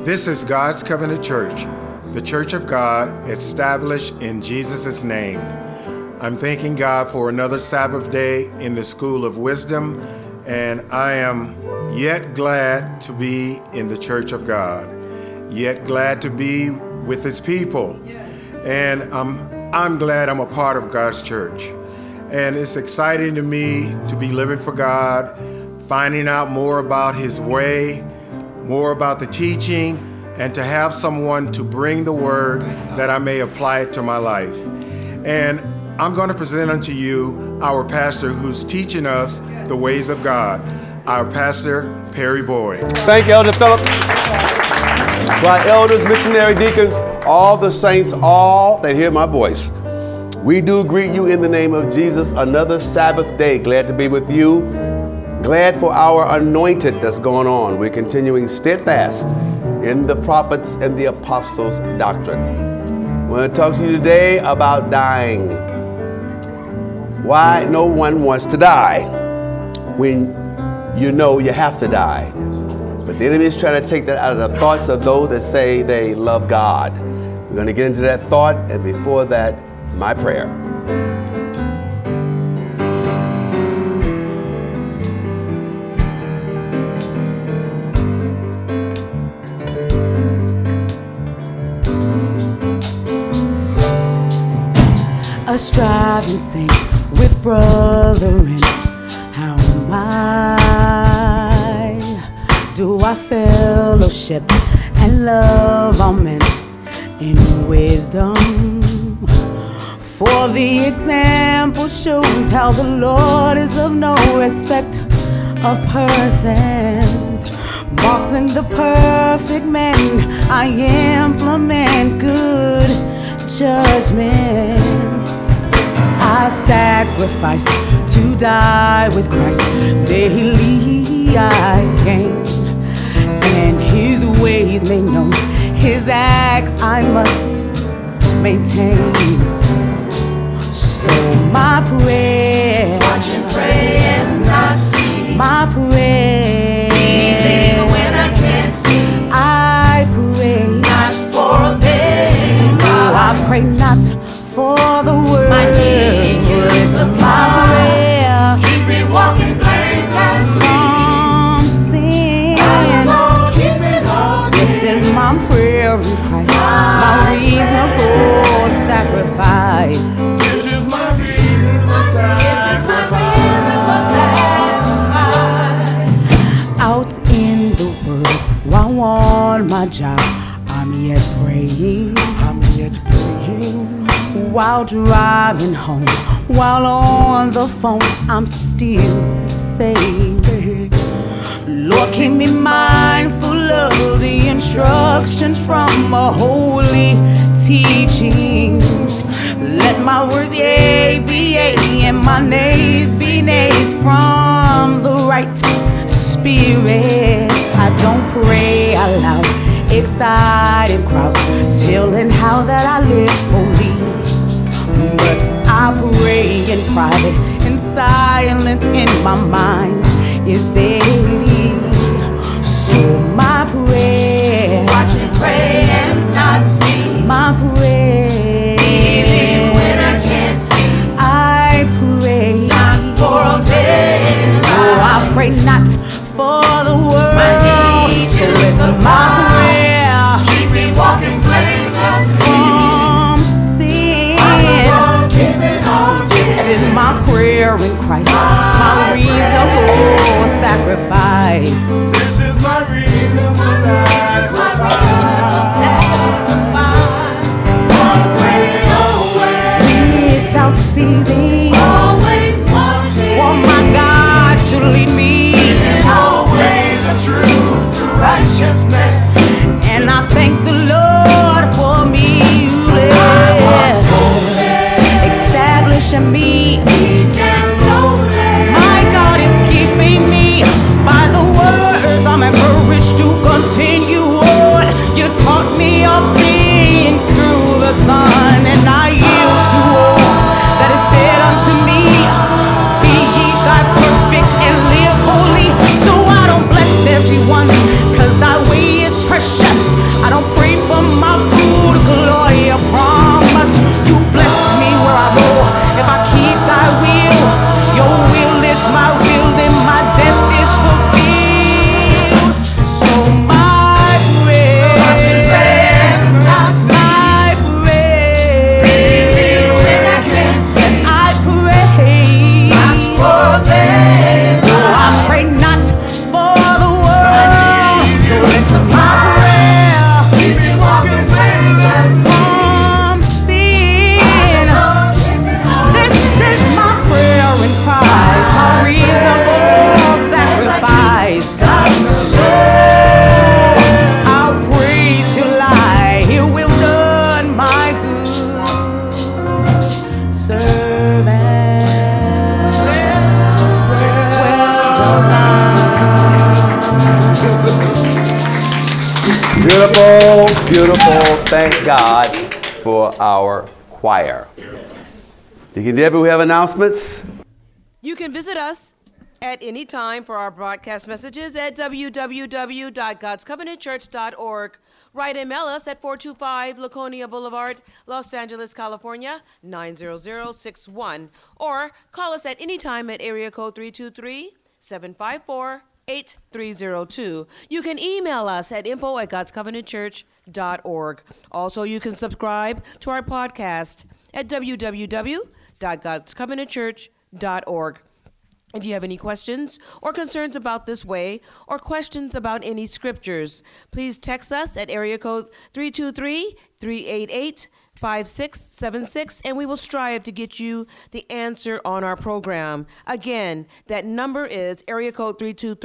This is God's Covenant Church, the Church of God established in Jesus' name. I'm thanking God for another Sabbath day in the School of Wisdom, and I am yet glad to be in the Church of God, yet glad to be with His people. And I'm glad I'm a part of God's church. And it's exciting to me to be living for God, finding out more about His way, more about the teaching, and to have someone to bring the word that I may apply it to my life. And I'm going to present unto you our pastor who's teaching us the ways of God, our pastor, Perry Boyd. Thank you, Elder Philip. To our elders, missionary deacons, all the saints, all that hear my voice. We do greet you in the name of Jesus. Another Sabbath day. Glad to be with you. Glad for our anointed that's going on. We're continuing steadfast in the prophets and the apostles' doctrine. I want to talk to you today about dying. Why no one wants to die when you know you have to die. But the enemy is trying to take that out of the thoughts of those that say they love God. We're going to get into that thought, and before that, my prayer. A striving saint with brethren, how am I? Do I fellowship and love all men in wisdom? For the example shows how the Lord is of no respect of persons. Marking the perfect man, I implement good judgment. I sacrifice to die with Christ. Daily I gain, and His ways made known. His acts I must maintain. So my prayer, watch and pray and not cease. My prayer, even when I can't see. I pray not for a vain life. I pray not for the world. My need is supply. Keep me walking blamelessly from sin. Keep it all. This is my prayer in Christ, my reasonable sacrifice. This is my reasonable sacrifice. Out in the world, while on my job, I'm yet praying. While driving home, while on the phone, I'm still saying, Lord, keep me mindful of the instructions from a holy teachings. Let my words yea be yea, and my nays be nays from the right spirit. I don't pray aloud, excited crowds telling how that I live holy. But I pray in private, in silence, in my mind is daily. So my prayer, watch and pray and not see. My prayer, even when I can't see. I pray not for a vain life. Oh, I pray not for the world. My need so it's my prayer. Keep me walking blamelessly. This is my prayer in Christ, my reasonable sacrifice. This is my reasonable sacrifice. Without ceasing, always wanting for my God to lead me in all ways of truth through righteousness. And I thank the Lord for me, establishing me. My God is keeping me by the words. I'm encouraged to continue on. You taught me of things through the Son, and I yield to all that is said unto me. Be ye thy perfect and live Beautiful, beautiful. Thank God for our choir. Deacon Debbie, we have announcements. You can visit us at any time for our broadcast messages at www.godscovenantchurch.org. Write and mail us at 425 Laconia Boulevard, Los Angeles, California, 90061. Or call us at any time at area code 323-754-8302. You can email us at info@godscovenantchurch.org. Also, you can subscribe to our podcast at www.godscovenantchurch.org. If you have any questions or concerns about this way or questions about any scriptures, please text us at area code 323-388-5676, and we will strive to get you the answer on our program. Again, that number is area code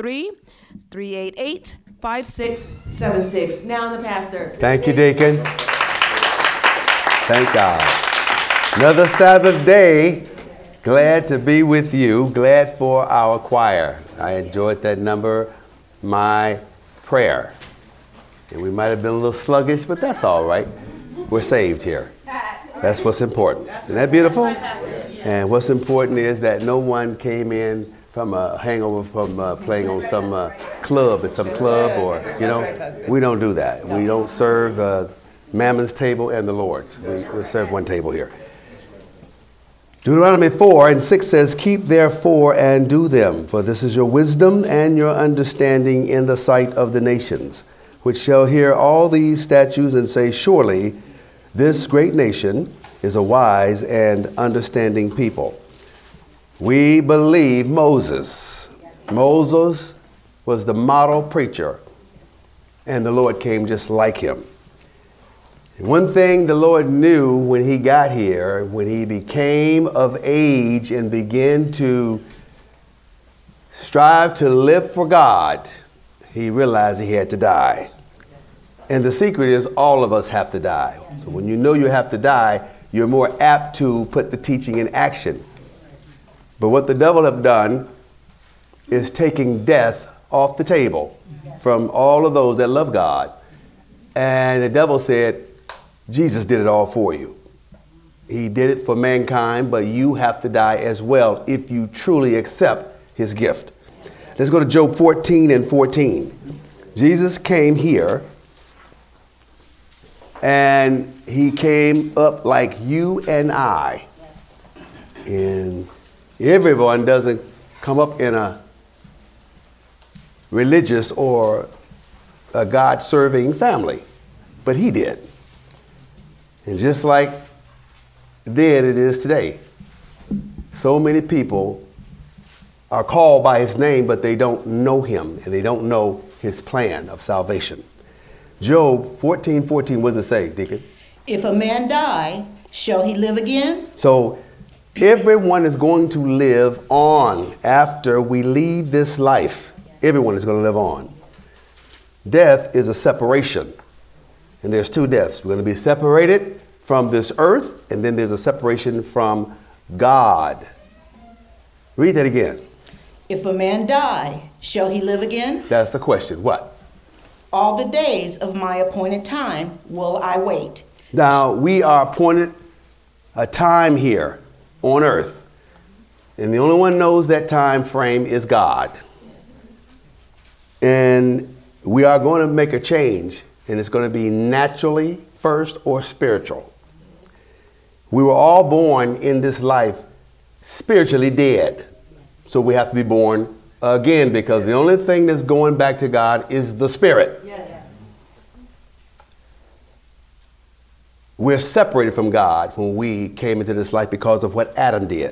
323-388-5676. Now the pastor. Thank you, Deacon. Thank God. Another Sabbath day. Glad to be with you. Glad for our choir. I enjoyed that number, My Prayer. And we might have been a little sluggish, but that's all right. We're saved here. That's what's important. Isn't that beautiful? And what's important is that no one came in from a hangover from playing on some club at some club, or, we don't do that. We don't serve Mammon's table and the Lord's. We serve one table here. Deuteronomy 4:6 says, "Keep therefore and do them, for this is your wisdom and your understanding in the sight of the nations, which shall hear all these statutes and say, surely this great nation is a wise and understanding people." We believe Moses. Moses was the model preacher, and the Lord came just like him. And one thing the Lord knew when he got here, when he became of age and began to strive to live for God, he realized he had to die. And the secret is all of us have to die. So when you know you have to die, you're more apt to put the teaching in action. But what the devil have done is taking death off the table from all of those that love God. And the devil said, Jesus did it all for you. He did it for mankind, but you have to die as well if you truly accept his gift. Let's go to Job 14:14. Jesus came here, and he came up like you and I. And everyone doesn't come up in a religious or a God-serving family, but he did. And just like then, it is today. So many people are called by his name, but they don't know him, and they don't know his plan of salvation. Job 14:14, what does it say, Deacon? If a man die, shall he live again? So everyone is going to live on after we leave this life. Everyone is going to live on. Death is a separation. And there's two deaths. We're going to be separated from this earth, and then there's a separation from God. Read that again. If a man die, shall he live again? That's the question. What? All the days of my appointed time will I wait. Now, we are appointed a time here on earth, and the only one knows that time frame is God. And we are going to make a change. And it's going to be naturally first or spiritual. We were all born in this life spiritually dead. So we have to be born again, because the only thing that's going back to God is the spirit. Yes. We're separated from God when we came into this life because of what Adam did.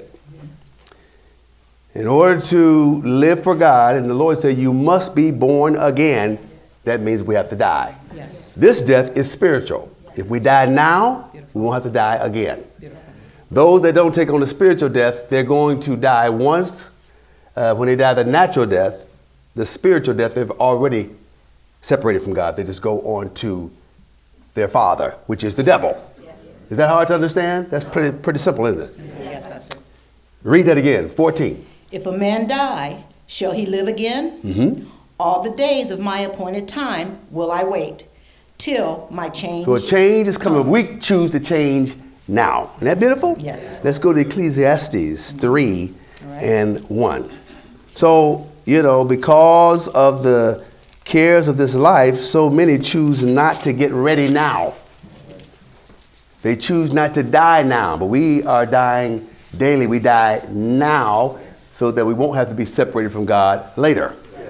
In order to live for God, and the Lord said, you must be born again. That means we have to die. Yes. This death is spiritual. If we die now, we won't have to die again. Those that don't take on the spiritual death, they're going to die once. When they die the natural death, the spiritual death, they've already separated from God. They just go on to their father, which is the devil. Yes. Is that hard to understand? That's pretty simple, isn't it? Yes, Pastor. Read that again, 14. If a man die, Shall he live again? All the days of my appointed time will I wait, till my change. So a change is coming. We choose to change now. Isn't that beautiful? Yes. Let's go to Ecclesiastes 3 and 1. So, because of the cares of this life, so many choose not to get ready now. They choose not to die now, but we are dying daily. We die now so that we won't have to be separated from God later.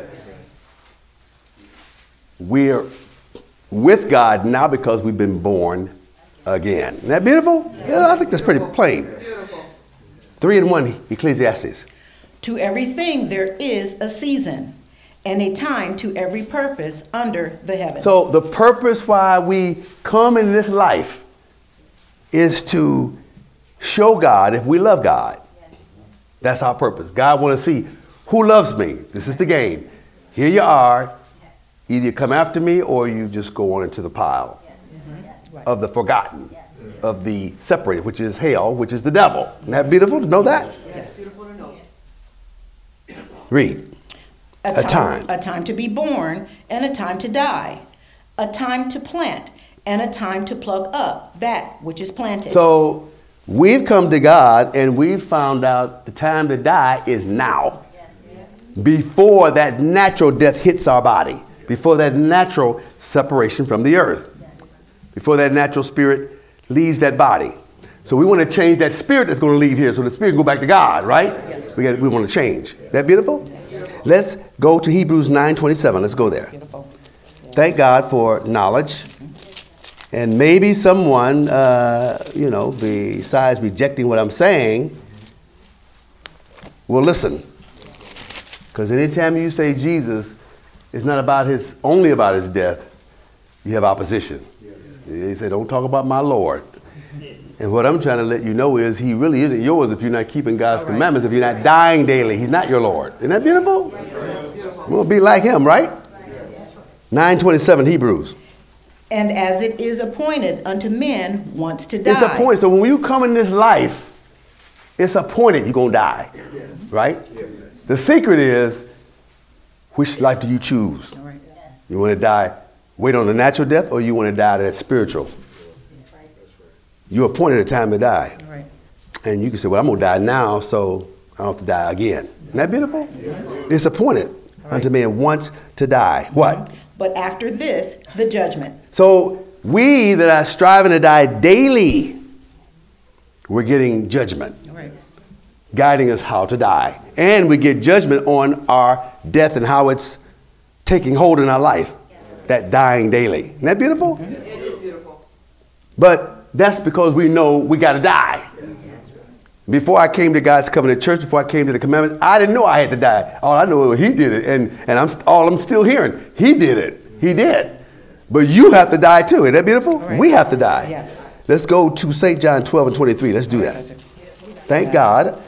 We're with God now because we've been born again. Isn't that beautiful? Yeah, I think that's pretty plain. 3 and 1, Ecclesiastes. To everything there is a season, and a time to every purpose under the heaven. So the purpose why we come in this life is to show God if we love God. That's our purpose. God wants to see who loves me. This is the game. Here you are. Either you come after me or you just go on into the pile of the forgotten, of the separated, which is hell, which is the devil. Isn't that beautiful to know that? Yes. Read. A time. A time to be born and a time to die. A time to plant and a time to pluck up that which is planted. So we've come to God and we've found out the time to die is now. Before that natural death hits our body. Before that natural separation from the earth. Before that natural spirit leaves that body. So we want to change that spirit that's going to leave here so the spirit can go back to God, right? Yes. We want to change. That beautiful? Yes. Let's go to Hebrews 9:27. Let's go there. Beautiful. Yes. Thank God for knowledge. And maybe someone, besides rejecting what I'm saying, will listen. Because anytime you say Jesus, it's not only about his death, you have opposition. They say, don't talk about my Lord. And what I'm trying to let you know is he really isn't yours if you're not keeping God's commandments, if you're not dying daily. He's not your Lord. Isn't that beautiful? We'll be like him, right? 9:27 Hebrews. And as it is appointed unto men once to die. It's appointed. So when you come in this life, it's appointed you're going to die, right? The secret is, which life do you choose? You want to die, wait on the natural death, or you want to die to that spiritual? You're appointed a time to die. Right. And you can say, well, I'm going to die now, so I don't have to die again. Isn't that beautiful? It's appointed unto men once to die. What? But after this, the judgment. So we that are striving to die daily, we're getting judgment. Right. Guiding us how to die. And we get judgment on our death and how it's taking hold in our life. That dying daily. Isn't that beautiful? It is beautiful. But that's because we know we got to die. Before I came to God's Covenant Church, before I came to the commandments, I didn't know I had to die. All I know was he did it. And I'm still hearing. He did it. He did. But you have to die too. Isn't that beautiful? Right. We have to die. Yes. Let's go to St. John 12 and 23. Let's do that. Thank God.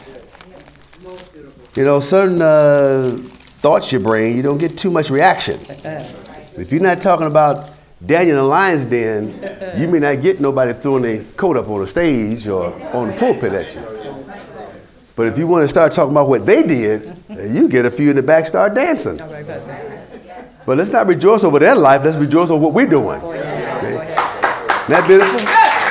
Certain thoughts you bring, you don't get too much reaction. If you're not talking about Daniel in the lion's den, you may not get nobody throwing their coat up on the stage or on the pulpit at you. But if you want to start talking about what they did, you get a few in the back start dancing. But let's not rejoice over their life. Let's rejoice over what we're doing. Okay? Isn't that beautiful?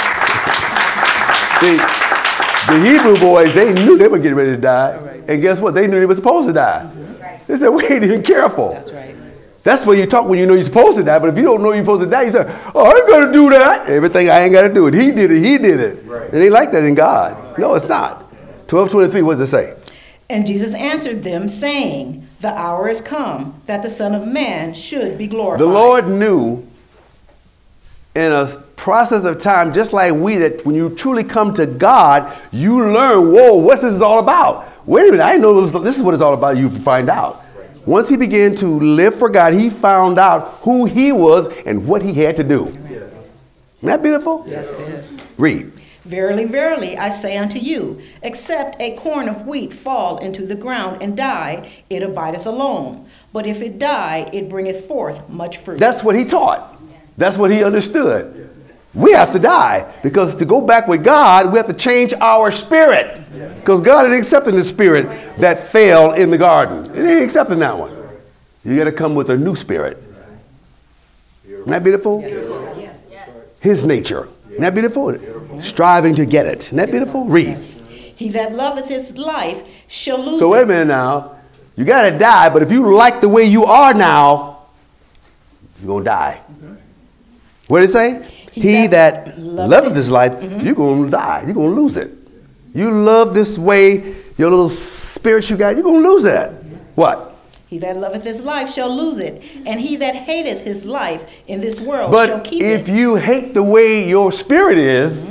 See, the Hebrew boys, they knew they were getting ready to die. And guess what? They knew they were supposed to die. They said, we ain't even careful. That's right. That's where you talk when you know you're supposed to die. But if you don't know you're supposed to die, you say, oh, I ain't going to do that. Everything, I ain't got to do it. He did it. He did it. Right. It ain't like that in God. No, it's not. 12:23, what does it say? And Jesus answered them, saying, the hour is come that the Son of Man should be glorified. The Lord knew in a process of time, just like we, that when you truly come to God, you learn, whoa, what this is all about. Wait a minute, I didn't know this is what it's all about. You find out. Once he began to live for God, he found out who he was and what he had to do. Isn't that beautiful? Yes, it is. Read. Verily, verily, I say unto you, except a corn of wheat fall into the ground and die, it abideth alone. But if it die, it bringeth forth much fruit. That's what he taught. That's what he understood. We have to die because to go back with God, we have to change our spirit. Because God ain't accepting the spirit that fell in the garden. It ain't accepting that one. You got to come with a new spirit. Isn't that beautiful? His nature. Isn't that beautiful? Striving to get it. Isn't that beautiful? Read. He that loveth his life shall lose it. So wait a minute now. You got to die, but if you like the way you are now, you're going to die. What did it say? He that loveth his life, you're going to die. You're going to lose it. You love this way, your little spirit you got, you're going to lose that. What? He that loveth his life shall lose it, and he that hateth his life in this world But shall keep if it. you hate the way your spirit is,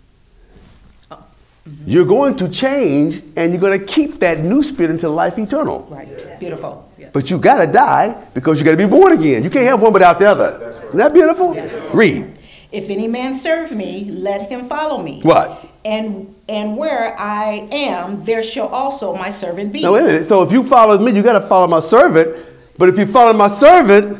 you're going to change, and you're going to keep that new spirit until life eternal. Right. Beautiful. Yes. But you got to die because you got to be born again. You can't have one without the other. Isn't that beautiful? Yes. Read. If any man serve me, let him follow me. What? And where I am, there shall also my servant be. Now, wait a minute. So if you follow me, you got to follow my servant. But if you follow my servant,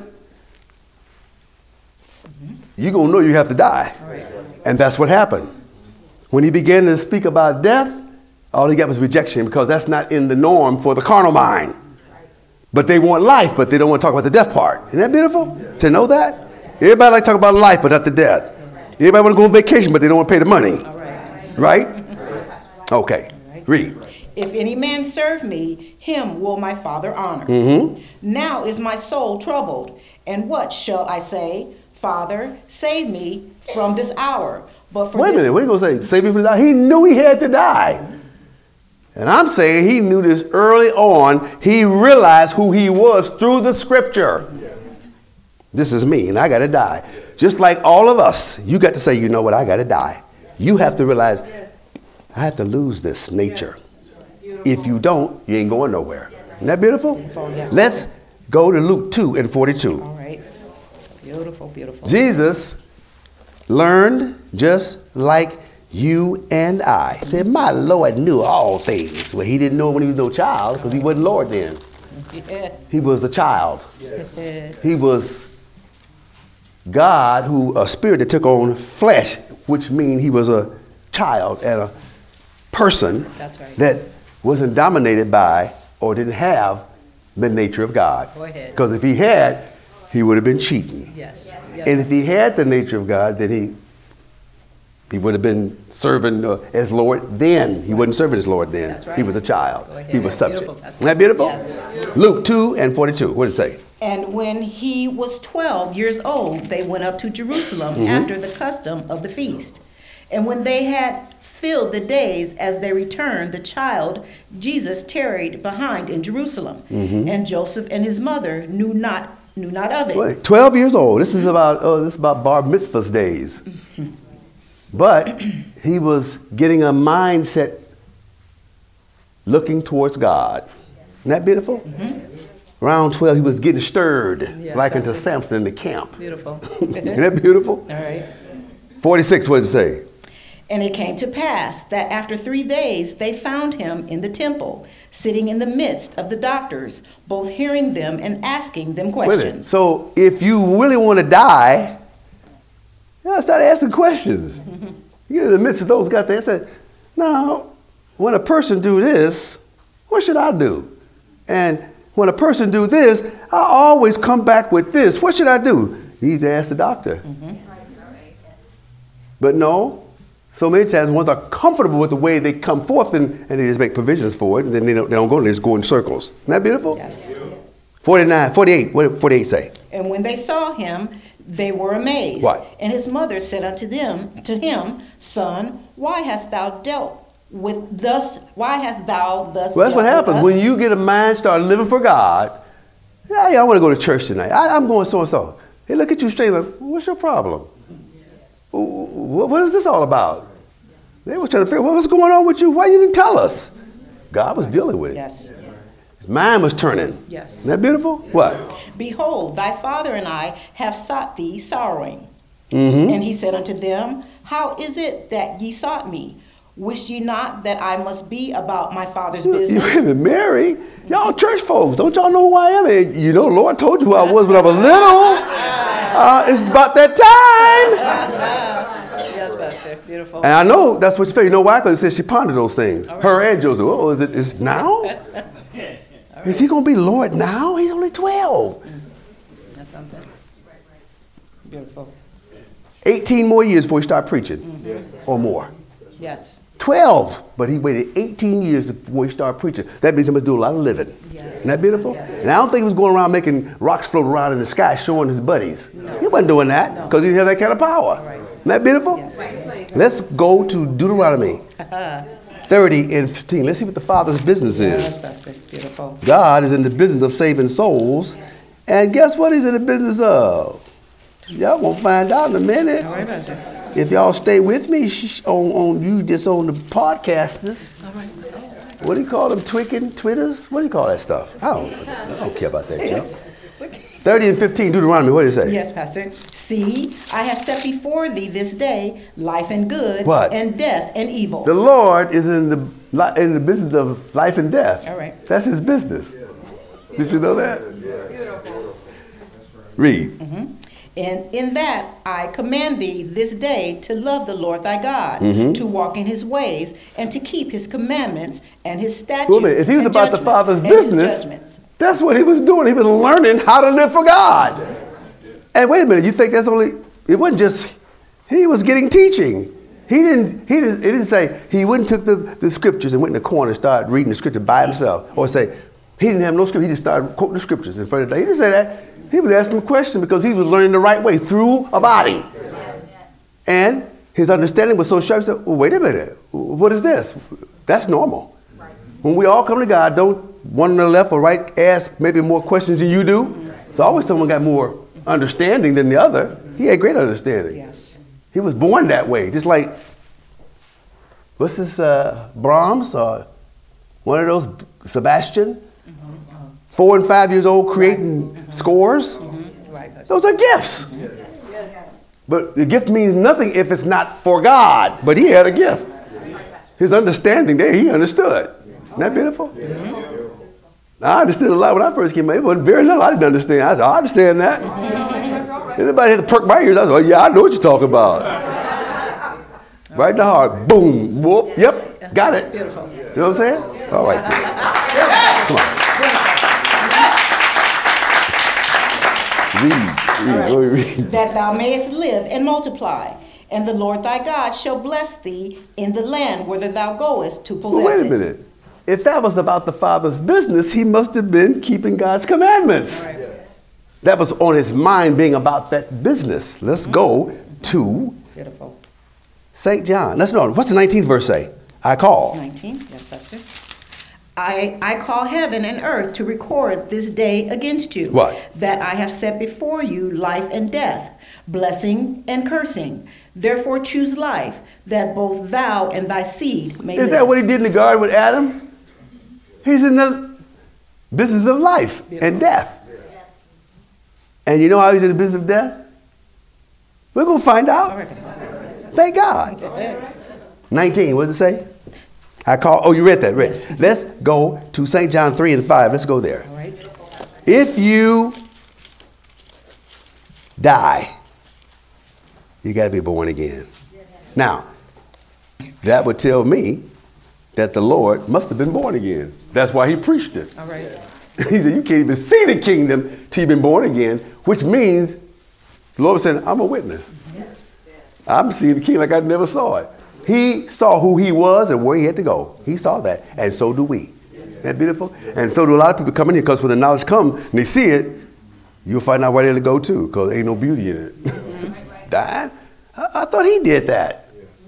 you're going to know you have to die. Right. And that's what happened. When he began to speak about death, all he got was rejection because that's not in the norm for the carnal mind. But they want life, but they don't want to talk about the death part. Isn't that beautiful? To know that? Everybody like to talk about life, but not the death. Everybody want to go on vacation, but they don't want to pay the money. Right? Okay. Read. If any man serve me, him will my Father honor. Now is my soul troubled, and what shall I say? Father, save me from this hour. But for Wait a minute, what are you going to say? Save me from this hour? He knew he had to die. And I'm saying he knew this early on. He realized who he was through the scripture. This is me, and I got to die. Just like all of us, you got to say, you know what, I got to die. You have to realize, I have to lose this nature. If you don't, you ain't going nowhere. Isn't that beautiful? Let's go to Luke 2:42. All right. Beautiful, beautiful. Jesus learned just like you and I. He said, my Lord knew all things. Well, he didn't know when he was no child because he wasn't Lord then. He was a child. He was God, a spirit that took on flesh, which means he was a child and a person that wasn't dominated by or didn't have the nature of God. Go ahead. Because if he had, he would have been cheating. Yes. And if he had the nature of God, then he would have been serving as Lord then. He wasn't serving as Lord then. That's right. He was a child. He was subject. Beautiful. Isn't that beautiful? Yes. Luke 2:42. What did it say? And when he was 12 years old, they went up to Jerusalem after the custom of the feast. And when they had filled the days as they returned, the child Jesus tarried behind in Jerusalem. And Joseph and his mother knew not of it. Wait, 12 years old. This is about Bar Mitzvah's days. But he was getting a mindset looking towards God. Isn't that beautiful? Around 12, he was getting stirred, like into Samson in the camp. Beautiful. Isn't that beautiful? All right. 46, what does it say? And it came to pass that after 3 days they found him in the temple, sitting in the midst of the doctors, both hearing them and asking them questions. So if you really want to die, start asking questions. You get in the midst of those guys there and say, now, when a person do this, what should I do? And when a person do this, I always come back with this. What should I do? You need to ask the doctor. But no, so many times ones are comfortable with the way they come forth and they just make provisions for it, and then they don't go, they just go in circles. Isn't that beautiful? Yes. 48, what did 48 say? And when they saw him, they were amazed. What? And his mother said to him, Son, why hast thou thus Well, that's dealt what happens with us? when you get a mind, start living for God. Hey, I want to go to church tonight. I'm going so and so. They look at you straight like, what's your problem? What is this all about? They were trying to figure out what's going on with you. Why you didn't tell us? God was dealing with it. Yes. His mind was turning. Yes. Isn't that beautiful? What? Behold, thy father and I have sought thee sorrowing. And he said unto them, How is it that ye sought me? Wished ye not that I must be about my father's business? Mary, y'all church folks, don't y'all know who I am? You know, the Lord told you who I was when I was little. It's about that time. Yes, Pastor. Pastor. Beautiful. And I know that's what you feel. You know why? Because it says she pondered those things. Right. Her and Joseph. Oh, is now? Is he going to be Lord now? He's only 12. That's something. Beautiful. 18 more years before he started preaching, or more. Yes. 12, but he waited 18 years before he started preaching. That means he must do a lot of living. Yes. Isn't that beautiful? Yes. And I don't think he was going around making rocks float around in the sky showing his buddies. No. He wasn't doing that because he didn't have that kind of power. Right. Isn't that beautiful? Yes. Let's go to Deuteronomy 30 and 15. Let's see what the Father's business is. That's beautiful. God is in the business of saving souls. And guess what he's in the business of? Y'all won't find out in a minute. All right, Pastor. If y'all stay with me on the podcasters. All right. What do you call them? Twitters? What do you call that stuff? I don't care about that, Joe. 30 and 15, Deuteronomy, what does it say? Yes, Pastor. See, I have set before thee this day life and good, what? And death and evil. The Lord is in the business of life and death. All right. That's his business. Did you know that? Read. Mm-hmm. And in that I command thee this day to love the Lord thy God, to walk in his ways, and to keep his commandments and his statutes. Well, if he was about the Father's business, that's what he was doing. He was learning how to live for God. And wait a minute, you think that's only? It wasn't just. He was getting teaching. He didn't say he went and took the scriptures and went in the corner and started reading the scripture by himself, or say he didn't have no scripture. He just started quoting the scriptures in front of the. He didn't say that. He was asking a question because he was learning the right way through a body. And his understanding was so sharp, he said, well, wait a minute, what is this? That's normal. When we all come to God, don't one on the left or right ask maybe more questions than you do. It's always someone got more understanding than the other. He had great understanding. Yes. He was born that way, just like, what's this, Brahms or one of those, Sebastian? 4 and 5 years old creating scores. Right. Those are gifts. But the gift means nothing if it's not for God. But he had a gift. His understanding there, he understood. Isn't that beautiful? I understood a lot when I first came out. It wasn't very little I didn't understand. I said, I understand that. Anybody had to perk my ears? I said, oh, yeah, I know what you're talking about. Right in the heart. Boom. Whoop. Yep. Got it. Beautiful. You know what I'm saying? All right. Come on. Read. That thou mayest live and multiply, and the Lord thy God shall bless thee in the land whither thou goest to possess it. Well, wait a minute. If that was about the Father's business, he must have been keeping God's commandments. Right. That was on his mind, being about that business. Let's go to St. John. Let's know. What's the 19th verse say? I call. 19, yes, Pastor. I call heaven and earth to record this day against you. What? That I have set before you life and death, blessing and cursing. Therefore choose life, that both thou and thy seed may live. Is that what he did in the garden with Adam? He's in the business of life and death. And you know how he's in the business of death? We're going to find out. Thank God. 19, what does it say? I call, oh, you read that, right? Yes. Let's go to St. John 3 and 5. Let's go there. All right. If you die, you got to be born again. Now, that would tell me that the Lord must have been born again. That's why he preached it. All right. He said, you can't even see the kingdom till you've been born again, which means the Lord was saying, I'm a witness. I'm seeing the king like I never saw it. He saw who he was and where he had to go. He saw that. And so do we. Isn't that beautiful? And so do a lot of people come in here because when the knowledge comes and they see it, you'll find out where they'll go to because there ain't no beauty in it. Died? I thought he did that.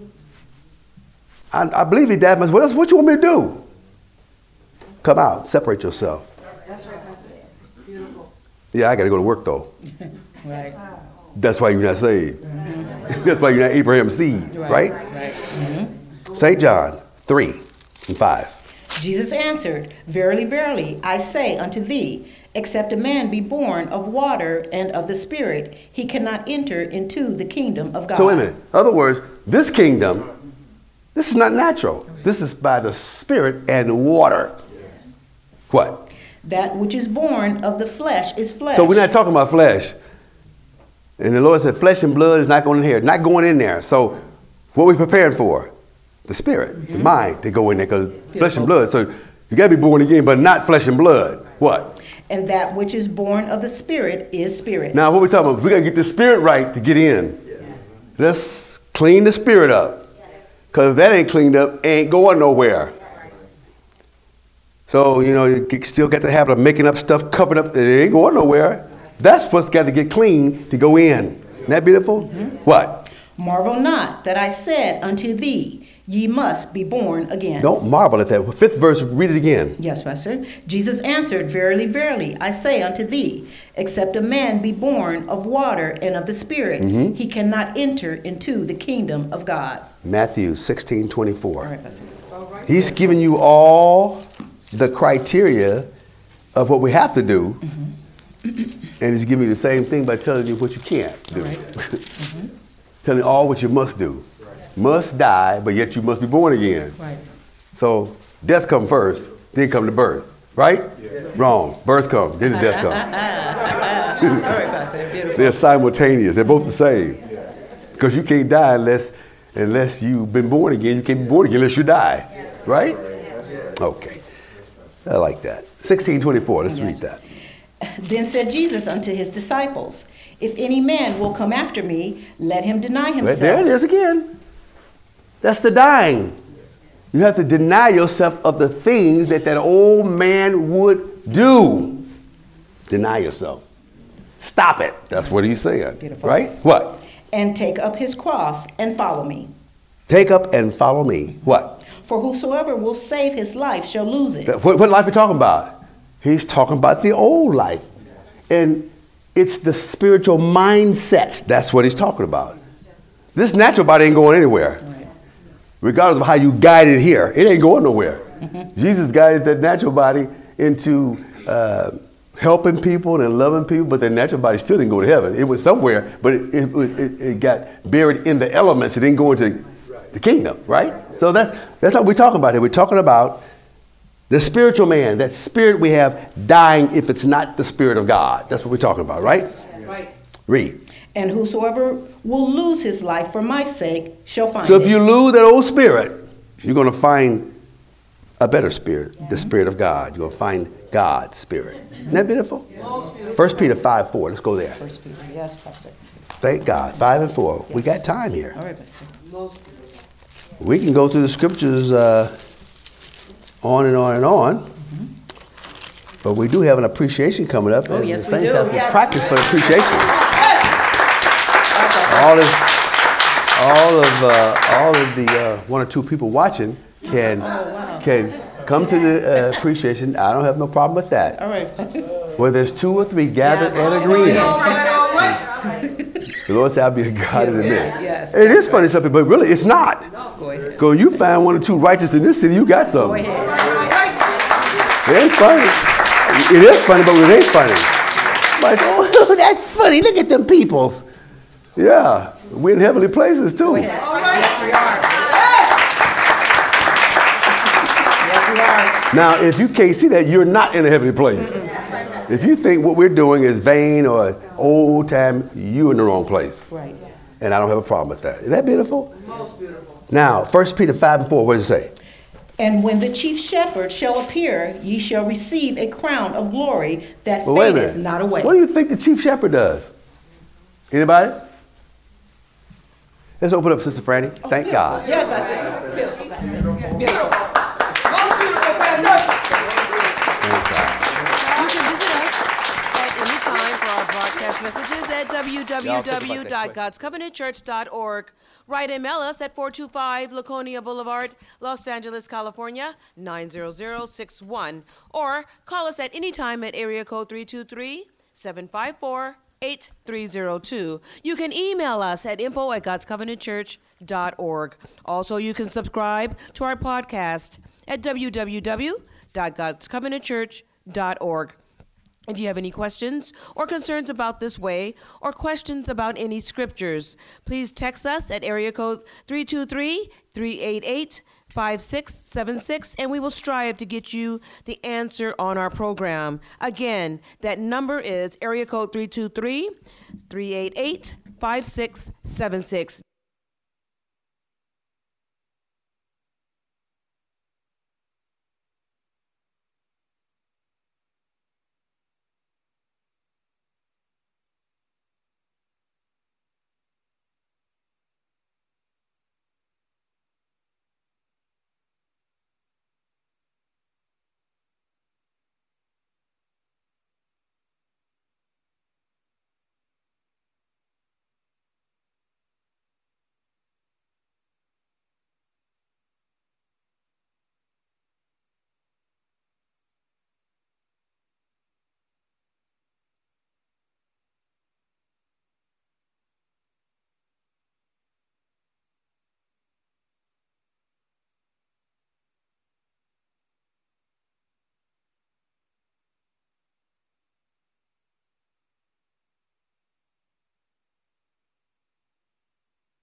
I believe he died. What else? What you want me to do? Come out. Separate yourself. That's right. That's beautiful. Yeah, I got to go to work though. Right. That's why you're not saved. That's why you're not Abraham's seed, right? St. John 3 and 5. Jesus answered, Verily, verily, I say unto thee, except a man be born of water and of the Spirit, he cannot enter into the kingdom of God. So wait a minute. In other words, this kingdom, this is not natural. This is by the Spirit and water. What? That which is born of the flesh is flesh. So we're not talking about flesh. And the Lord said flesh and blood is not going in here, not going in there. So What are we preparing for? The spirit, the mind to go in there, because flesh and blood. So you got to be born again, but not flesh and blood. What? And that which is born of the spirit is spirit. Now, what we talking about? We got to get the spirit right to get in. Yes. Let's clean the spirit up. Because if that ain't cleaned up, ain't going nowhere. So, you still got the habit of making up stuff, covering up. It ain't going nowhere. That's what's got to get clean to go in. Isn't that beautiful? Mm-hmm. What? Marvel not that I said unto thee, ye must be born again. Don't marvel at that. 5th verse, read it again. Yes, Pastor. Jesus answered, Verily, verily, I say unto thee, except a man be born of water and of the Spirit, he cannot enter into the kingdom of God. Matthew 16:24. All right, Pastor. He's giving you all the criteria of what we have to do, and he's giving you the same thing by telling you what you can't do. Right. Telling you all what you must do. Must die, but yet you must be born again. Right. So death comes first, then come the birth. Right? Yeah. Wrong. Birth comes, then the death comes. All right, Pastor. Beautiful. They're simultaneous. They're both the same. Because you can't die unless you've been born again. You can't be born again unless you die. Right? Okay. I like that. 16:24. Let's read that. Then said Jesus unto his disciples, If any man will come after me, let him deny himself. There it is again. That's the dying. You have to deny yourself of the things that old man would do. Deny yourself. Stop it. That's what he's saying. Beautiful. Right? What? And take up his cross and follow me. Take up and follow me. What? For whosoever will save his life shall lose it. What life are you talking about? He's talking about the old life. And it's the spiritual mindset. That's what he's talking about. This natural body ain't going anywhere. Regardless of how you guide it here, it ain't going nowhere. Jesus guided that natural body into helping people and loving people, but the natural body still didn't go to heaven. It was somewhere, but it got buried in the elements. It didn't go into the kingdom, right? So that's what we're talking about here. We're talking about the spiritual man, that spirit we have dying if it's not the Spirit of God. That's what we're talking about, right? Right. Read. And whosoever will lose his life for my sake shall find it. So if you lose that old spirit, you're going to find a better spirit, the Spirit of God. You're going to find God's Spirit. Isn't that beautiful? 1 Peter 5:4. Let's go there. 1 Peter, yes, Pastor. Thank God. 5 and 4. Yes. We got time here. All right, Pastor. We can go through the scriptures on and on and on. But we do have an appreciation coming up. Oh, and yes, the we saints do. have to Yes. practice for the appreciation. All of the one or two people watching can come to the appreciation. I don't have no problem with that. All right. Where there's 2 or 3 gathered and agreeing. The Lord said, I'll be a God in the midst. Yes. It is funny, something, but really it's not. Go ahead. Because you find 1 or 2 righteous in this city, you got Go something. ahead. It ain't funny. It is funny, but it ain't funny. Like, oh, that's funny. Look at them peoples. Yeah, we're in heavenly places too. Go ahead. Yes, we are. Yes, we are. Now, if you can't see that, you're not in a heavenly place. If you think what we're doing is vain or old time, you're in the wrong place. Right. And I don't have a problem with that. Isn't that beautiful? Most beautiful. Now, 1 Peter 5 and 4, what does it say? And when the chief shepherd shall appear, ye shall receive a crown of glory that Well, wait a fadeth minute. not away. What do you think the chief shepherd does? Anybody? Let's open up, Sister Franny. Thank God. Yes, Pastor. Beautiful, Pastor. Beautiful. Most beautiful, Pastor. Thank God. You can visit us at any time for our broadcast messages at www.godscovenantchurch.org. Write and mail us at 425 Laconia Boulevard, Los Angeles, California, 90061. Or call us at any time at area code 323-754-8302. You can email us at info@godscovenantchurch.org. Also, you can subscribe to our podcast at www.godscovenantchurch.org. If you have any questions or concerns about this way or questions about any scriptures, please text us at area code 323-388-5676, and we will strive to get you the answer on our program. Again, that number is area code 323-388-5676.